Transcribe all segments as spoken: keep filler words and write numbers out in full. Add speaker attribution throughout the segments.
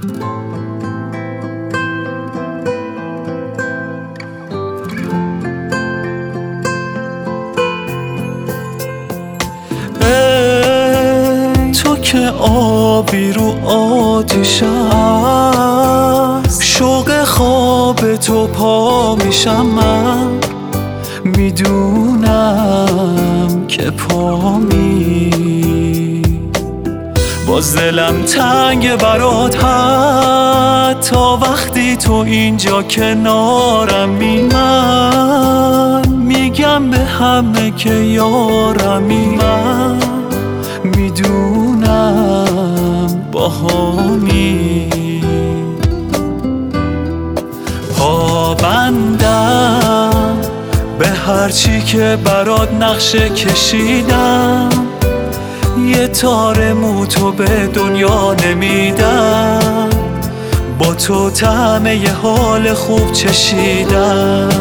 Speaker 1: تو که آبی رو آتیش است، شوق خواب تو پا میشم من، میدونم که پا می باز دلم تنگ برات، حتی وقتی تو اینجا کنارمی. من میگم به همه که یارمی، من میدونم باهامی. پابندم به هرچی که برات نقشه کشیدم، یه تار مو تو به دنیا نمیدم، با تو طعم یه حال خوب چشیدم.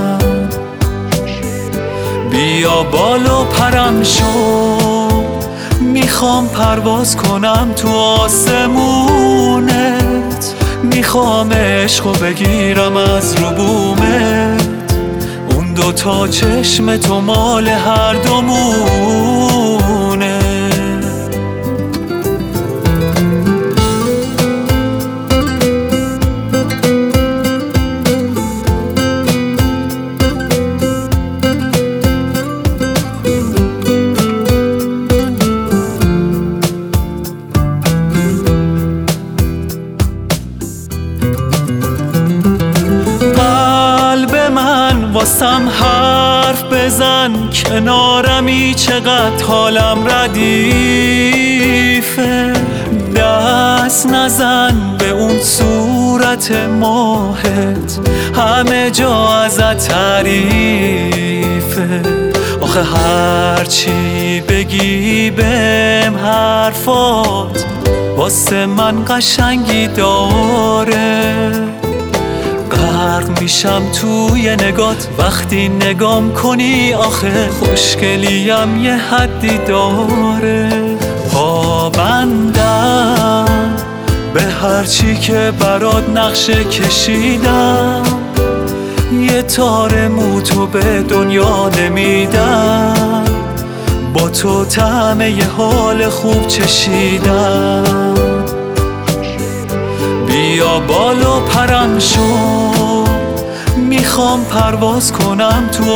Speaker 1: بیا بالا پرم شو، میخوام پرواز کنم تو آسمونت، میخوام عشقو بگیرم از رو بومت، اون دوتا چشم تو مال هر دومونه. واسم حرف بزن، کنارمی چقدر حالم ردیفه. دست نزن به اون صورت ماهت، همه جا ازت تعریفه. آخه هرچی بگی بهم حرفات، واسه من قشنگی داره. غرق میشم توی نگات وقتی نگام کنی، آخه خوشگلیم یه حدی داره. پابندم به هرچی که برات نقشه کشیدم، یه تار مو تو به دنیا نمیدم، با تو طعم یه حال خوب چشیدم. بیا بالا پرم شو، میخوام پرواز کنم تو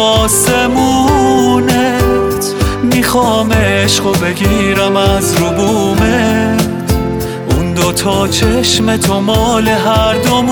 Speaker 1: آسمونت، میخوام عشقو بگیرم از رو بومت، اون دوتا چشم تو مال هر دومون.